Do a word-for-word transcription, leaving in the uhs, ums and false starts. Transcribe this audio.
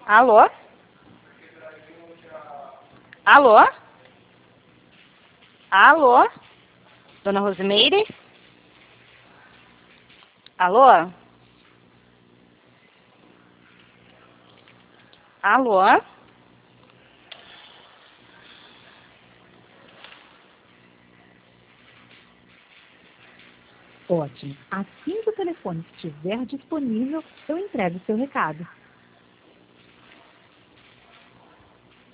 Alô? Alô? Alô? Dona Rosimeire? Alô? Alô? Ótimo. Assim que o telefone estiver disponível, eu entrego o seu recado.